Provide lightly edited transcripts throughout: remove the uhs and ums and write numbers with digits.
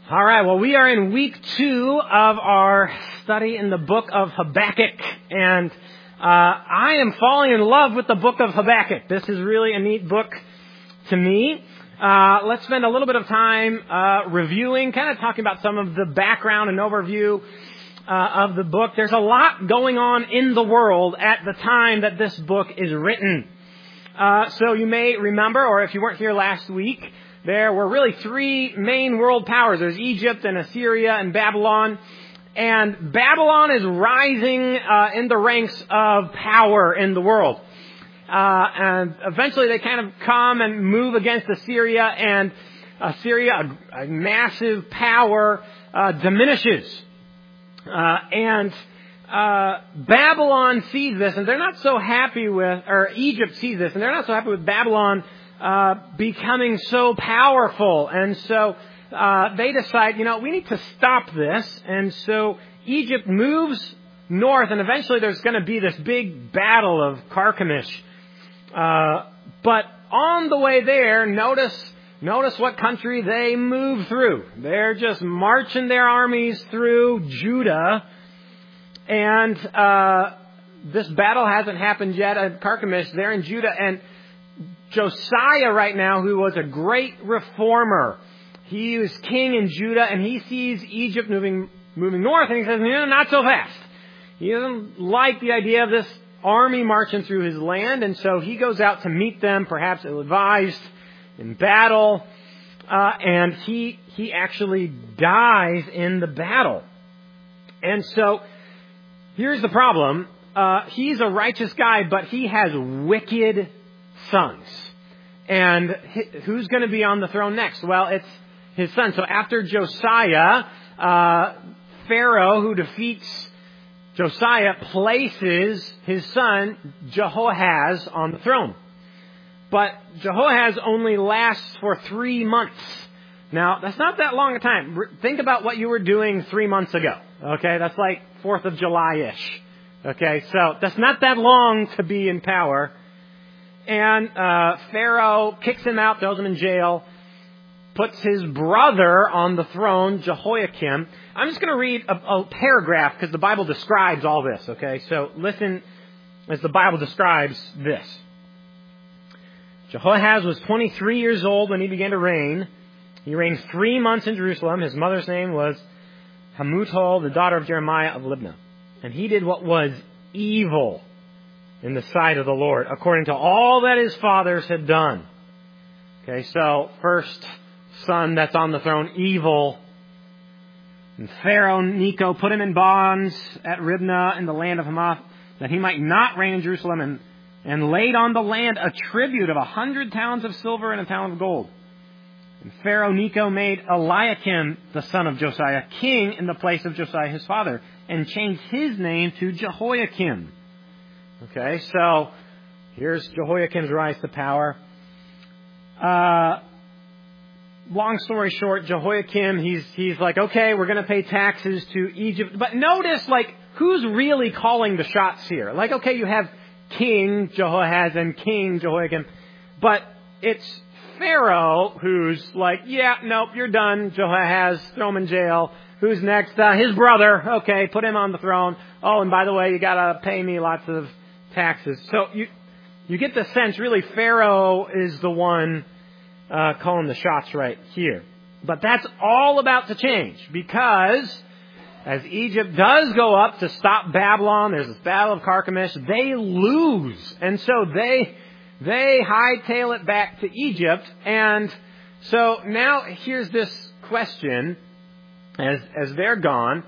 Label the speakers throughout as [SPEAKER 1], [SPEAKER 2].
[SPEAKER 1] All right, well, we are in week 2 of our study in the book of Habakkuk, and I am falling in love with the book of Habakkuk. This is really a neat book to me. Let's spend a little bit of time reviewing, kind of talking about some of the background and overview of the book. There's a lot going on in the world at the time that this book is written. So you may remember, or if you weren't here last week, there were really 3 main world powers. There's Egypt and Assyria and Babylon. And Babylon is rising in the ranks of power in the world. And eventually they kind of come and move against Assyria, and Assyria, a massive power, diminishes. And Babylon sees this, and they're not so happy with, or Egypt sees this, and they're not so happy with Babylon becoming so powerful. And so they decide, we need to stop this. And so Egypt moves north, and eventually there's going to be this big battle of Carchemish. But on the way there, notice what country they move through. They're just marching their armies through Judah. And this battle hasn't happened yet at Carchemish. They're in Judah. And Josiah right now, who was a great reformer, he was king in Judah, and he sees Egypt moving north, and he says, not so fast. He doesn't like the idea of this army marching through his land, and so he goes out to meet them, perhaps ill-advised, in battle, and he actually dies in the battle. And so here's the problem. He's a righteous guy, but he has wicked sons. And who's going to be on the throne next? Well, it's his son. So after Josiah, Pharaoh, who defeats Josiah, places his son Jehoahaz on the throne. But Jehoahaz only lasts for 3 months. Now, that's not that long a time. Think about what you were doing 3 months ago. Okay, that's like 4th of July-ish. Okay, so that's not that long to be in power. And Pharaoh kicks him out, throws him in jail, puts his brother on the throne, Jehoiakim. I'm just going to read a paragraph because the Bible describes all this, okay? So listen as the Bible describes this. Jehoahaz was 23 years old when he began to reign. He reigned 3 months in Jerusalem. His mother's name was Hamutal, the daughter of Jeremiah of Libnah. And he did what was evil in the sight of the Lord, according to all that his fathers had done. Okay, so first son that's on the throne, evil. And Pharaoh Necho put him in bonds at Ribnah in the land of Hamath, that he might not reign in Jerusalem, and laid on the land a tribute of 100 talents of silver and a talent of gold. And Pharaoh Necho made Eliakim, the son of Josiah, king in the place of Josiah his father, and changed his name to Jehoiakim. Okay, so here's Jehoiakim's rise to power. Long story short, Jehoiakim, he's like, okay, we're going to pay taxes to Egypt. But notice, who's really calling the shots here? Okay, you have King Jehoahaz and King Jehoiakim, but it's Pharaoh who's like, yeah, nope, you're done, Jehoahaz, throw him in jail. Who's next? His brother. Okay, put him on the throne. Oh, and by the way, you got to pay me lots of taxes. So you get the sense, really, Pharaoh is the one calling the shots right here. But that's all about to change, because as Egypt does go up to stop Babylon, there's this battle of Carchemish, they lose. And so they hightail it back to Egypt. And so now here's this question, as they're gone,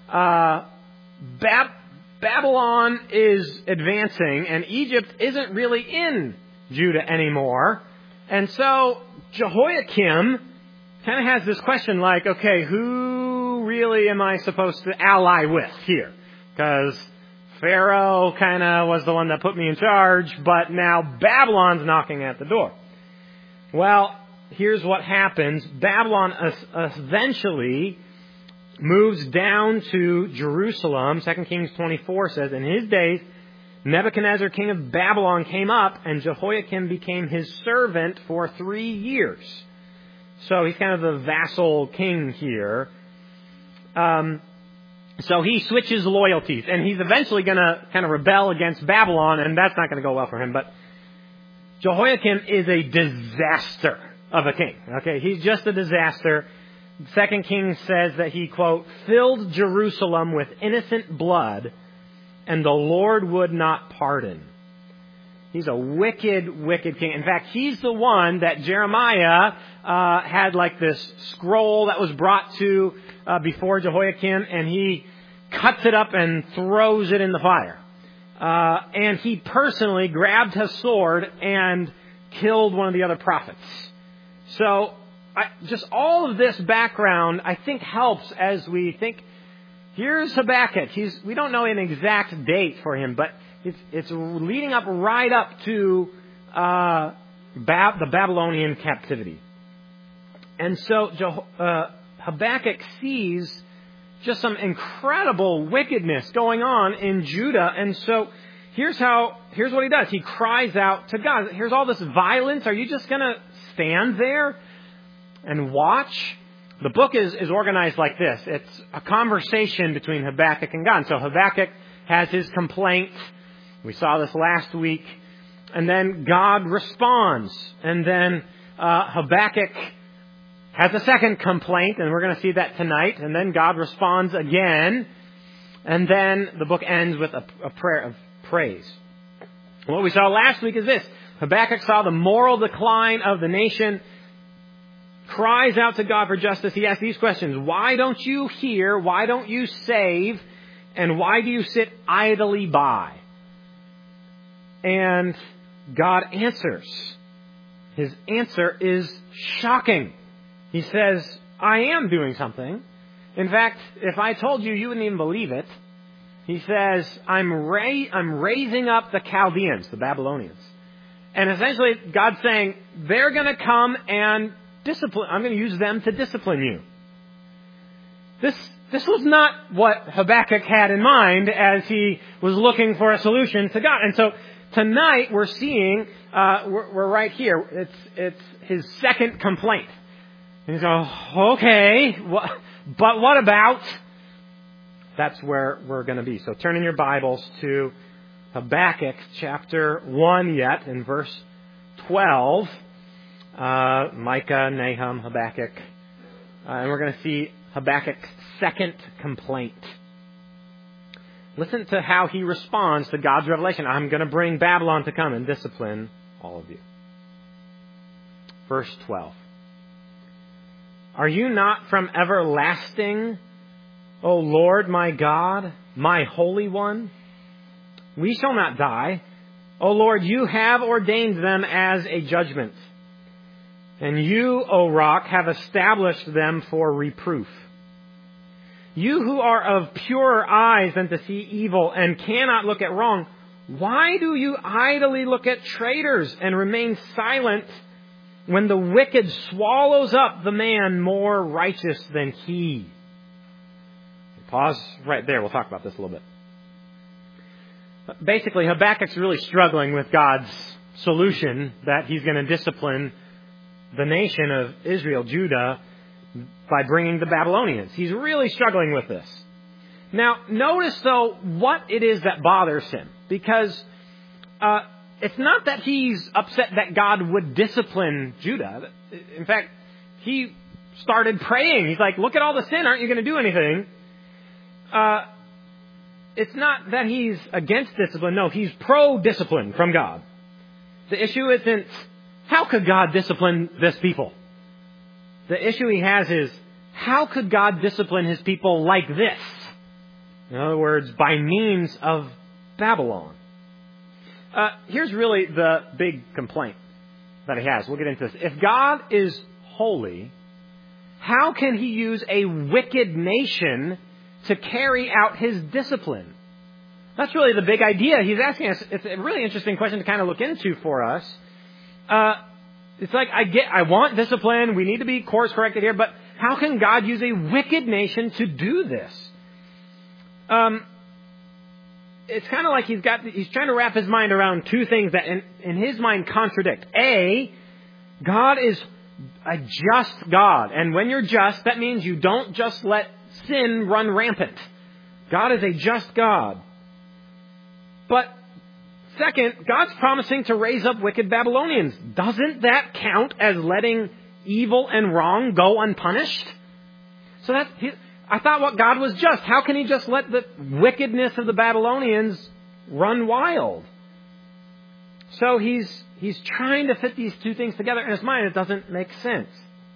[SPEAKER 1] Babylon is advancing, and Egypt isn't really in Judah anymore. And so Jehoiakim kind of has this question okay, who really am I supposed to ally with here? Because Pharaoh kind of was the one that put me in charge, but now Babylon's knocking at the door. Well, here's what happens. Babylon eventually moves down to Jerusalem. 2 Kings 24 says, in his days, Nebuchadnezzar, king of Babylon, came up, and Jehoiakim became his servant for 3 years. So he's kind of the vassal king here. So he switches loyalties, and he's eventually going to kind of rebel against Babylon, and that's not going to go well for him. But Jehoiakim is a disaster of a king. Okay, he's just a disaster. 2 Kings says that he, quote, filled Jerusalem with innocent blood, and the Lord would not pardon. He's a wicked, wicked king. In fact, he's the one that Jeremiah had like this scroll that was brought to before Jehoiakim, and he cuts it up and throws it in the fire. And he personally grabbed his sword and killed one of the other prophets. So just all of this background, I think, helps as we think, here's Habakkuk. We don't know an exact date for him, but it's leading up right up to the Babylonian captivity. And so Habakkuk sees just some incredible wickedness going on in Judah. And so here's what he does. He cries out to God. Here's all this violence. Are you just going to stand there and watch? The book is organized like this. It's a conversation between Habakkuk and God. So Habakkuk has his complaint. We saw this last week. And then God responds. And then Habakkuk has a second complaint, and we're going to see that tonight. And then God responds again. And then the book ends with a prayer of praise. What we saw last week is this. Habakkuk saw the moral decline of the nation, cries out to God for justice. He asks these questions. Why don't you hear? Why don't you save? And why do you sit idly by? And God answers. His answer is shocking. He says, I am doing something. In fact, if I told you, you wouldn't even believe it. He says, I'm raising up the Chaldeans, the Babylonians. And essentially, God's saying, they're going to come and discipline. I'm going to use them to discipline you. This was not what Habakkuk had in mind as he was looking for a solution to God. And so tonight we're seeing, we're right here. It's his second complaint. And he's going, okay, but what about? That's where we're going to be. So turn in your Bibles to Habakkuk chapter 1 yet, in verse 12. Micah, Nahum, Habakkuk. And we're going to see Habakkuk's second complaint. Listen to how he responds to God's revelation. I'm going to bring Babylon to come and discipline all of you. Verse 12. Are you not from everlasting, O Lord my God, my Holy One? We shall not die. O Lord, you have ordained them as a judgment. And you, O Rock, have established them for reproof. You who are of purer eyes than to see evil and cannot look at wrong, why do you idly look at traitors and remain silent when the wicked swallows up the man more righteous than he? Pause right there. We'll talk about this a little bit. Basically, Habakkuk's really struggling with God's solution that he's going to discipline the nation of Israel, Judah, by bringing the Babylonians. He's really struggling with this. Now, notice, though, what it is that bothers him. Because it's not that he's upset that God would discipline Judah. In fact, he started praying. He's like, look at all the sin. Aren't you going to do anything? It's not that he's against discipline. No, he's pro-discipline from God. The issue isn't, how could God discipline this people? The issue he has is, how could God discipline his people like this? In other words, by means of Babylon. Here's really the big complaint that he has. We'll get into this. If God is holy, how can he use a wicked nation to carry out his discipline? That's really the big idea he's asking us. It's a really interesting question to kind of look into for us. It's like, I want discipline. We need to be course corrected here. But how can God use a wicked nation to do this? It's kind of like he's trying to wrap his mind around two things that in his mind contradict. A, God is a just God. And when you're just, that means you don't just let sin run rampant. God is a just God. But second, God's promising to raise up wicked Babylonians. Doesn't that count as letting evil and wrong go unpunished? So I thought what God was just. How can He just let the wickedness of the Babylonians run wild? So He's trying to fit these two things together in His mind. It doesn't make sense.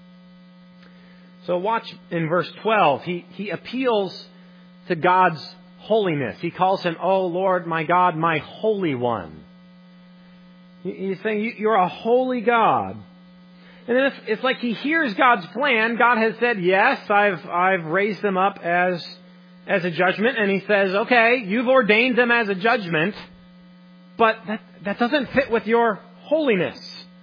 [SPEAKER 1] So watch in verse 12. He appeals to God's holiness. He calls Him, "Oh Lord, my God, my Holy One." He's saying, "You're a holy God." And then it's like He hears God's plan. God has said, "Yes, I've raised them up as a judgment." And He says, "Okay, you've ordained them as a judgment, but that doesn't fit with your holiness."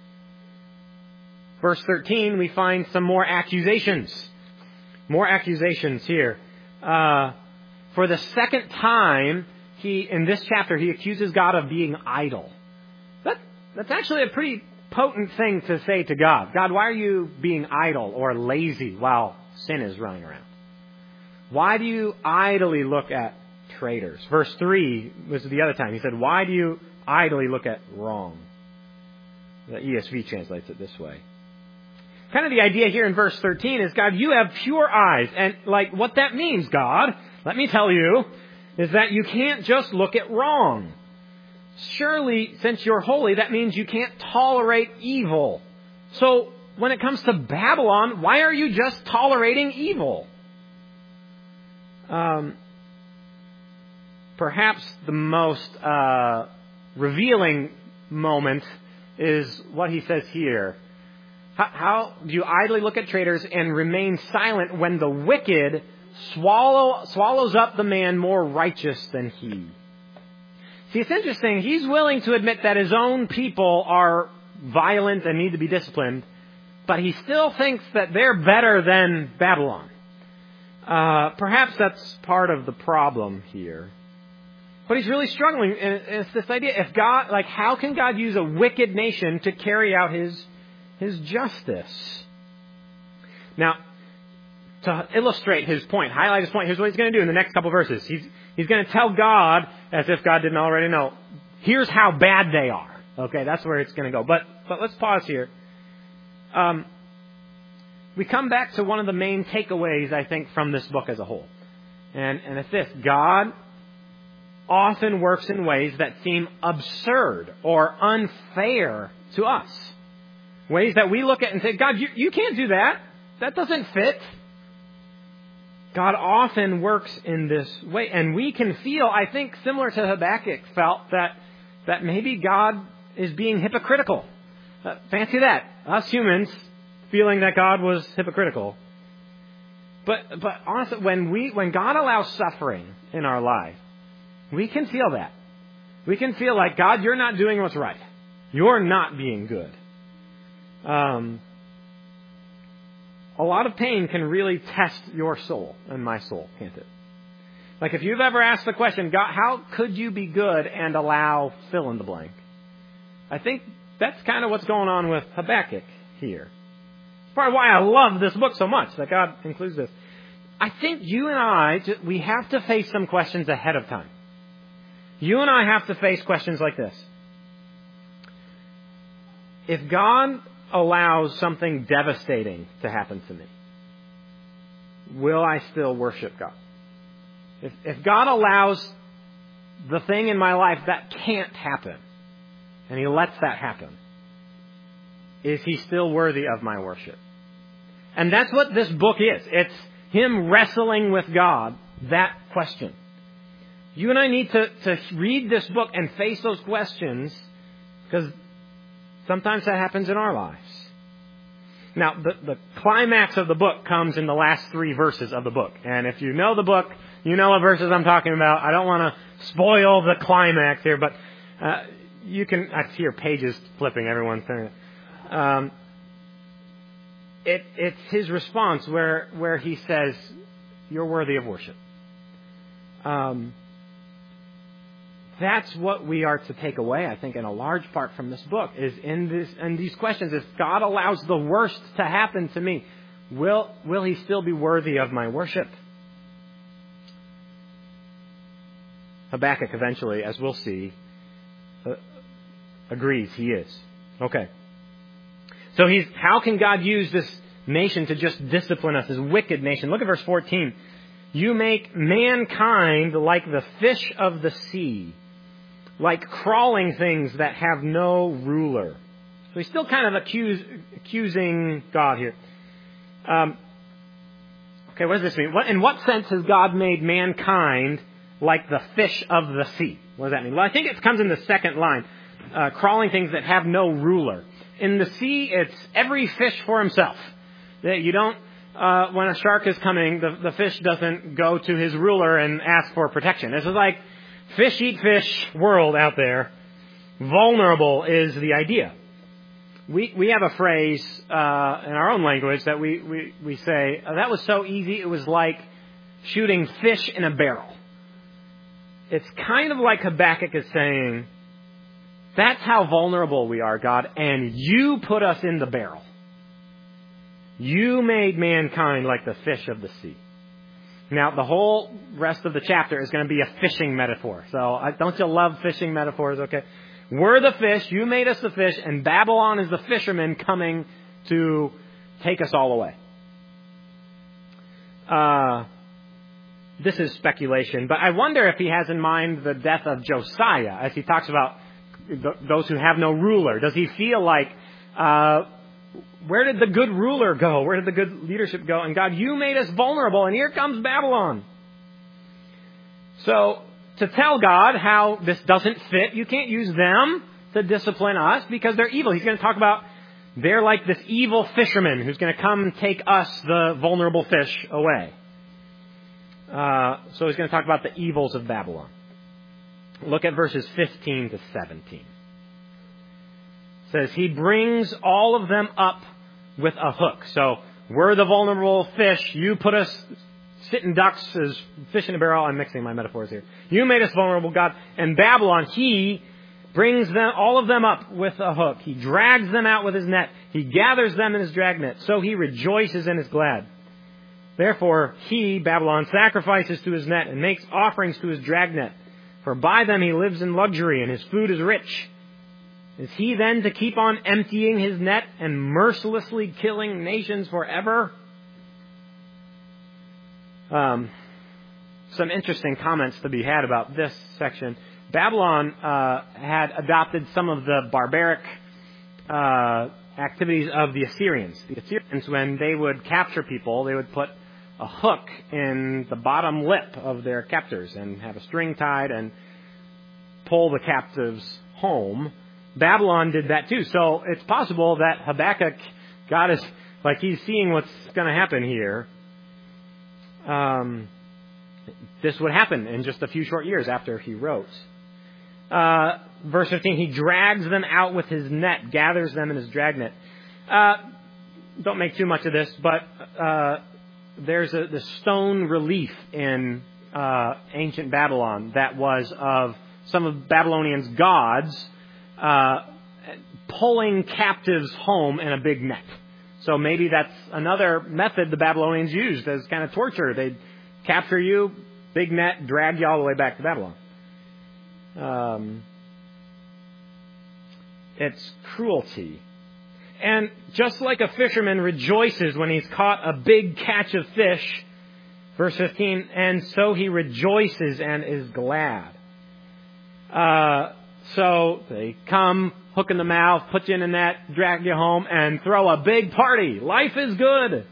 [SPEAKER 1] Verse 13, we find some more accusations. More accusations here. For the second time, in this chapter, he accuses God of being idle. That's actually a pretty potent thing to say to God. God, why are you being idle or lazy while sin is running around? Why do you idly look at traitors? Verse 3 was the other time. He said, "Why do you idly look at wrong?" The ESV translates it this way. Kind of the idea here in verse 13 is, God, you have pure eyes. And what that means, God, let me tell you, is that you can't just look at wrong. Surely, since you're holy, that means you can't tolerate evil. So, when it comes to Babylon, why are you just tolerating evil? Perhaps the most revealing moment is what he says here. How do you idly look at traitors and remain silent when the wicked swallows up the man more righteous than he? See, it's interesting. He's willing to admit that his own people are violent and need to be disciplined, but he still thinks that they're better than Babylon. Perhaps that's part of the problem here. But he's really struggling, and it's this idea, how can God use a wicked nation to carry out his justice? Now, to illustrate his point, highlight his point, here's what he's going to do in the next couple verses. He's going to tell God, as if God didn't already know, here's how bad they are. Okay, that's where it's going to go. But let's pause here. We come back to one of the main takeaways, I think, from this book as a whole. And it's this: God often works in ways that seem absurd or unfair to us. Ways that we look at and say, God, you can't do that. That doesn't fit. God often works in this way. And we can feel, I think, similar to Habakkuk felt, that maybe God is being hypocritical. Fancy that. Us humans feeling that God was hypocritical. But honestly, when God allows suffering in our life, we can feel that. We can feel like, God, you're not doing what's right. You're not being good. A lot of pain can really test your soul and my soul, can't it? Like if you've ever asked the question, God, how could you be good and allow fill in the blank? I think that's kind of what's going on with Habakkuk here. It's part of why I love this book so much, that God includes this. I think you and I, we have to face some questions ahead of time. You and I have to face questions like this. If God allows something devastating to happen to me, will I still worship God? If God allows the thing in my life that can't happen, and He lets that happen, is He still worthy of my worship? And that's what this book is. It's Him wrestling with God, that question. You and I need to read this book and face those questions, because sometimes that happens in our lives. Now, the climax of the book comes in the last 3 verses of the book. And if you know the book, you know what verses I'm talking about. I don't want to spoil the climax here, but you can... I hear pages flipping, everyone's turning it. It's his response where he says, you're worthy of worship. that's what we are to take away, I think, in a large part from this book, is in these questions. If God allows the worst to happen to me, will He still be worthy of my worship? Habakkuk eventually, as we'll see, agrees he is. Okay. So how can God use this nation to just discipline us, this wicked nation? Look at verse 14. You make mankind like the fish of the sea, like crawling things that have no ruler. So he's still kind of accusing God here. Okay, what does this mean? In what sense has God made mankind like the fish of the sea? What does that mean? Well, I think it comes in the second line. Crawling things that have no ruler. In the sea, it's every fish for himself. You don't, when a shark is coming, the fish doesn't go to his ruler and ask for protection. This is like fish eat fish world out there. Vulnerable is the idea. We have a phrase in our own language that we say, that was so easy, it was like shooting fish in a barrel. It's kind of like Habakkuk is saying, that's how vulnerable we are, God, and you put us in the barrel. You made mankind like the fish of the sea. Now, the whole rest of the chapter is going to be a fishing metaphor. So, don't you love fishing metaphors? Okay. We're the fish, you made us the fish, and Babylon is the fisherman coming to take us all away. This is speculation, but I wonder if he has in mind the death of Josiah, as he talks about those who have no ruler. Does he feel like, where did the good ruler go? Where did the good leadership go? And God, you made us vulnerable, and here comes Babylon. So, to tell God how this doesn't fit, you can't use them to discipline us because they're evil. He's going to talk about they're like this evil fisherman who's going to come and take us, the vulnerable fish, away. So he's going to talk about the evils of Babylon. Look at verses 15 to 17. It says, he brings all of them up with a hook. So we're the vulnerable fish. You put us sitting ducks as fish in a barrel. I'm mixing my metaphors here. You made us vulnerable, God. And Babylon, he brings them, all of them up with a hook. He drags them out with his net. He gathers them in his dragnet. So he rejoices and is glad. Therefore, he, Babylon, sacrifices to his net and makes offerings to his dragnet. For by them he lives in luxury, and his food is rich. Is he then to keep on emptying his net and mercilessly killing nations forever? Some interesting comments to be had about this section. Babylon had adopted some of the barbaric activities of the Assyrians. The Assyrians, when they would capture people, they would put a hook in the bottom lip of their captors and have a string tied and pull the captives home. Babylon did that too. So it's possible that Habakkuk, God is like he's seeing what's going to happen here. This would happen in just a few short years after he wrote. Verse 15, he drags them out with his net, gathers them in his dragnet. Don't make too much of this, but there's the stone relief in ancient Babylon that was of some of Babylonians' gods pulling captives home in a big net. So maybe that's another method the Babylonians used as kind of torture. They'd capture you, big net, drag you all the way back to Babylon. It's cruelty. And just like a fisherman rejoices when he's caught a big catch of fish, verse 15, and so he rejoices and is glad. So they come, hook in the mouth, put you in a net, drag you home, and throw a big party. Life is good.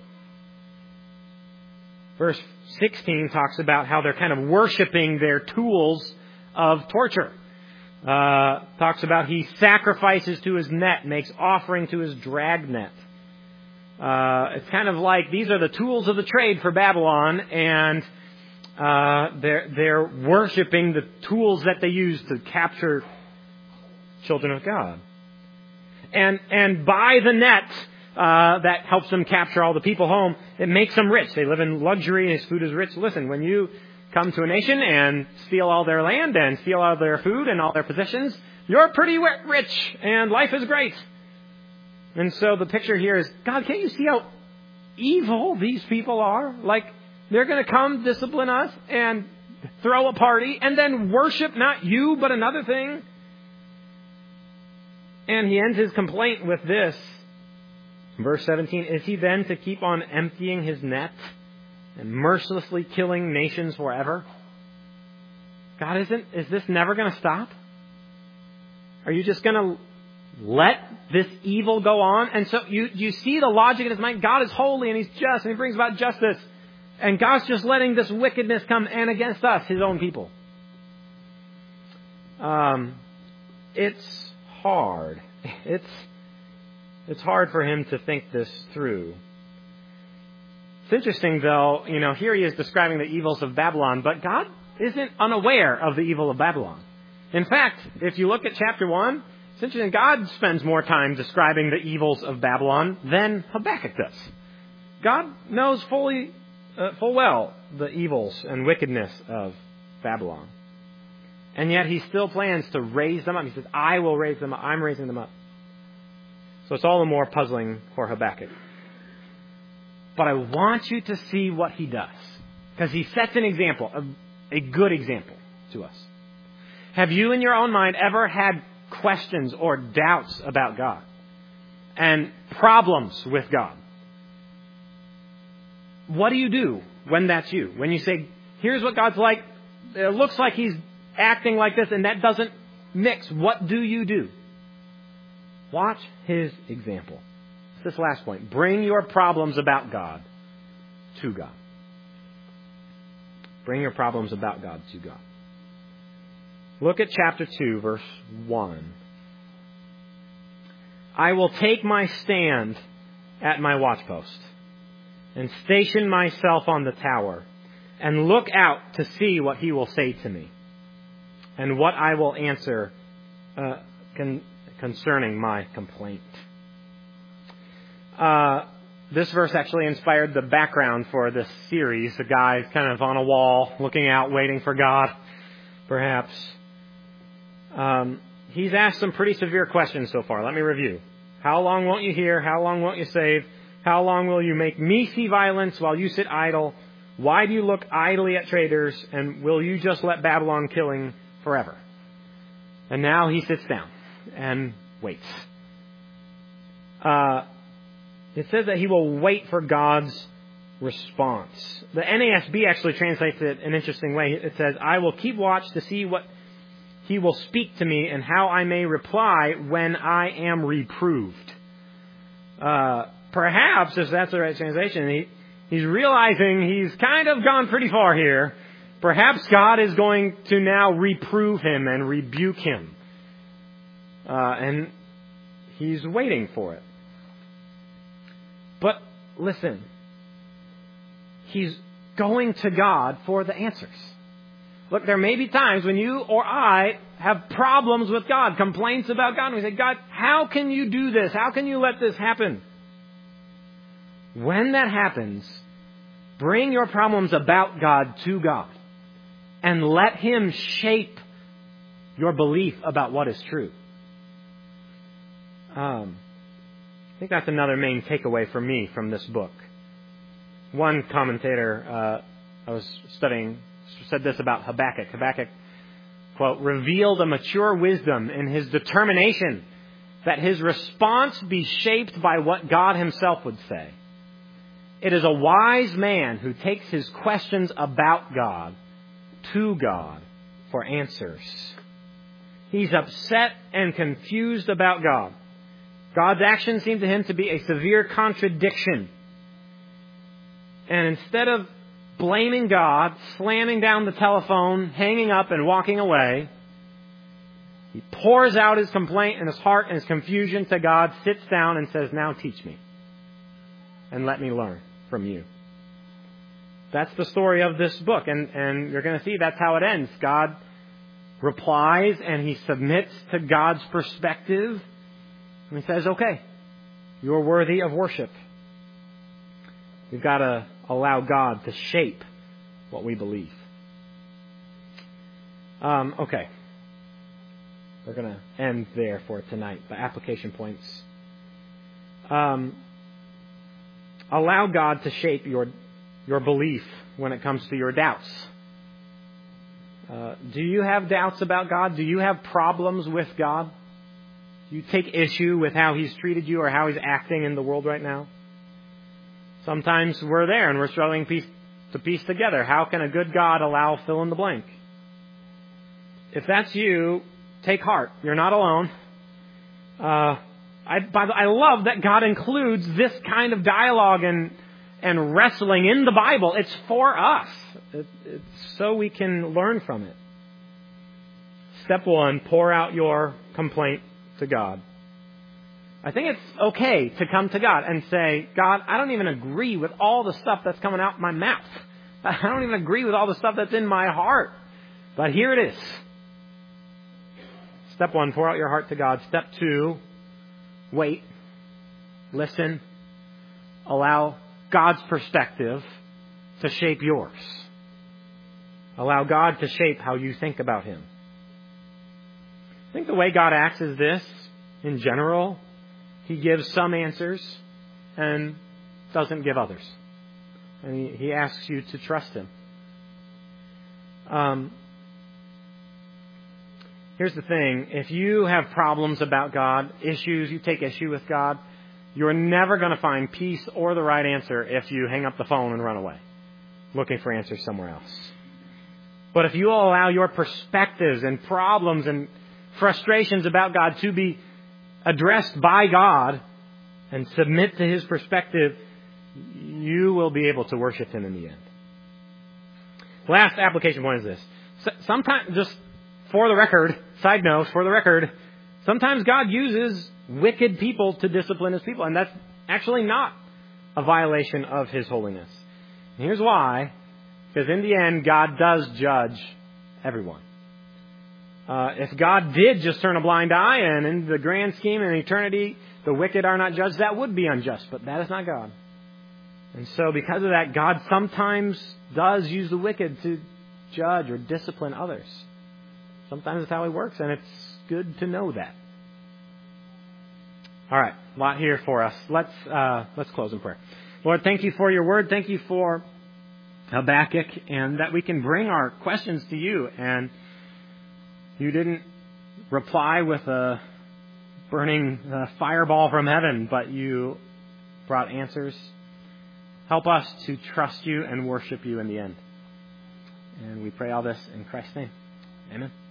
[SPEAKER 1] Verse 16 talks about how they're kind of worshiping their tools of torture. Talks about he sacrifices to his net, makes offering to his dragnet. It's kind of like these are the tools of the trade for Babylon, and they're worshiping the tools that they use to capture children of God. And by the net that helps them capture all the people home, it makes them rich. They live in luxury and his food is rich. Listen, when you come to a nation and steal all their land and steal all their food and all their possessions, you're pretty rich and life is great. And so the picture here is, God, can't you see how evil these people are? Like, they're going to come discipline us and throw a party and then worship not you but another thing. And he ends his complaint with this. Verse 17, is he then to keep on emptying his net and mercilessly killing nations forever? God, is this never going to stop? Are you just going to let this evil go on? And so you see the logic in his mind. God is holy and he's just and he brings about justice. And God's just letting this wickedness come and against us, his own people. It's hard. It's hard for him to think this through. It's interesting, though, here he is describing the evils of Babylon, but God isn't unaware of the evil of Babylon. In fact, if you look at chapter 1, it's interesting, God spends more time describing the evils of Babylon than Habakkuk does. God knows full well the evils and wickedness of Babylon. And yet he still plans to raise them up. He says, I will raise them up. I'm raising them up. So it's all the more puzzling for Habakkuk. But I want you to see what he does. Because he sets an example, a good example to us. Have you in your own mind ever had questions or doubts about God? And problems with God? What do you do when that's you? When you say, here's what God's like. It looks like he's acting like this and that doesn't mix. What do you do? Watch his example. It's this last point. Bring your problems about God to God. Bring your problems about God to God. Look at chapter 2, verse 1. I will take my stand at my watchpost and station myself on the tower and look out to see what he will say to me and what I will answer concerning my complaint. This verse actually inspired the background for this series. The guy's kind of on a wall, looking out, waiting for God, perhaps. He's asked some pretty severe questions so far. Let me review. How long won't you hear? How long won't you save? How long will you make me see violence while you sit idle? Why do you look idly at traitors? And will you just let Babylon killing forever? And now he sits down and waits. It says that he will wait for God's response. The NASB actually translates it an interesting way. It says, I will keep watch to see what he will speak to me and how I may reply when I am reproved. Perhaps, if that's the right translation, he's realizing he's kind of gone pretty far here. Perhaps God is going to now reprove him and rebuke him. And he's waiting for it. But listen, he's going to God for the answers. Look, there may be times when you or I have problems with God, complaints about God, and we say, God, how can you do this? How can you let this happen? When that happens, bring your problems about God to God and let him shape your belief about what is true. I think that's another main takeaway for me from this book. One commentator I was studying said this about Habakkuk. Habakkuk, quote, revealed a mature wisdom in his determination that his response be shaped by what God himself would say. It is a wise man who takes his questions about God to God for answers. He's upset and confused about God. God's actions seem to him to be a severe contradiction. And instead of blaming God, slamming down the telephone, hanging up and walking away, he pours out his complaint and his heart and his confusion to God, sits down and says, now teach me and let me learn from you. That's the story of this book. And you're going to see that's how it ends. God replies and he submits to God's perspective. And he says, okay, you're worthy of worship. We've got to allow God to shape what we believe. Okay. We're going to end there for tonight. The application points. Allow God to shape your belief when it comes to your doubts. Do you have doubts about God? Do you have problems with God? Do you take issue with how He's treated you or how He's acting in the world right now? Sometimes we're there and we're struggling to piece together. How can a good God allow fill in the blank? If that's you, take heart. You're not alone. I love that God includes this kind of dialogue and wrestling in the Bible. It's for us. It's so we can learn from it. Step 1, pour out your complaint to God. I think it's okay to come to God and say, God, I don't even agree with all the stuff that's coming out my mouth. I don't even agree with all the stuff that's in my heart. But here it is. Step 1, pour out your heart to God. Step 2, wait, listen, allow God's perspective to shape yours. Allow God to shape how you think about Him. I think the way God acts is this, in general. He gives some answers and doesn't give others. And He asks you to trust Him. Here's the thing. If you have problems about God, issues, you take issue with God, you're never going to find peace or the right answer if you hang up the phone and run away, looking for answers somewhere else. But if you allow your perspectives and problems and frustrations about God to be addressed by God and submit to His perspective, you will be able to worship Him in the end. Last application point is this. Sometimes, just for the record, side note, for the record, sometimes God uses wicked people to discipline His people, and that's actually not a violation of His holiness. And here's why. Because in the end, God does judge everyone. If God did just turn a blind eye and in the grand scheme in eternity, the wicked are not judged, that would be unjust. But that is not God. And so because of that, God sometimes does use the wicked to judge or discipline others. Sometimes that's how He works, and it's good to know that. All right, a lot here for us. Let's close in prayer. Lord, thank You for Your word. Thank You for Habakkuk, and that we can bring our questions to You. And You didn't reply with a burning fireball from heaven, but You brought answers. Help us to trust You and worship You in the end. And we pray all this in Christ's name. Amen.